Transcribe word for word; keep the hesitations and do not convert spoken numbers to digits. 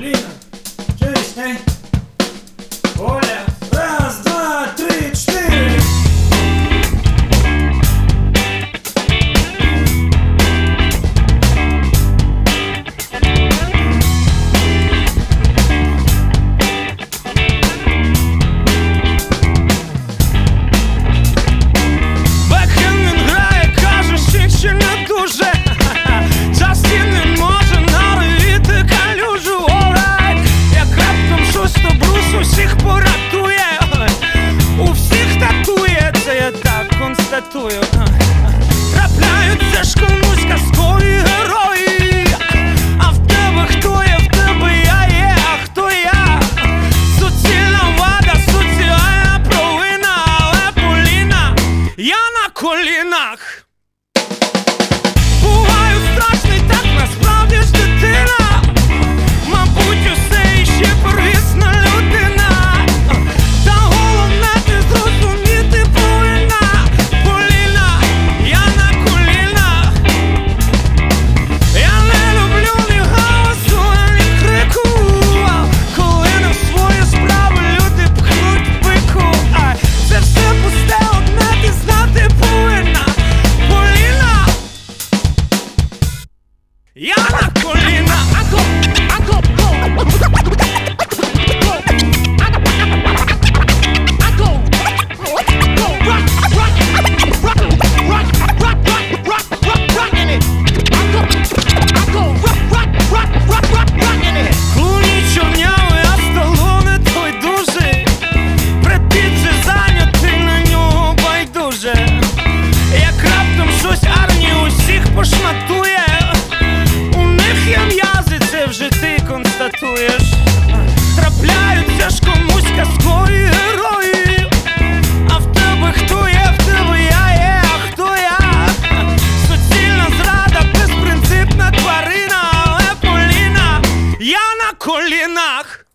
Поліна, чуєш, не? Оля, раз, два, три, чотири. Трапляються ж комусь казкові герої. А в тебе хто є, в тебе я є, а хто я? Суцільна вада, соціальна провина. Але Поліна, я на колінах. Буваю страшний, так насправді ж дитина. Мабуть, усе іще первісна людина. Та головне ти зрозуміти повинна. Поліна, я на колінах. Я не люблю ні галасу, ні крику. Коли на свої справи люди пхнуть пику. Ай, це все пусте, одне ти знати повинна. Поліна, я на колінах. Клуні чорнявий, а Сталоне той дужий. Бред Піт же зайнятий, на нього байдуже. Як раптом щось армію усіх пошматує. У них є м'язи, це вже ти констатуєш. Трапляються ж комусь казкові герої. А в тебе хто є, в тебе я є, а хто я? Суцільна зрада, безпринципна тварина. Але Поліна, я на колінах.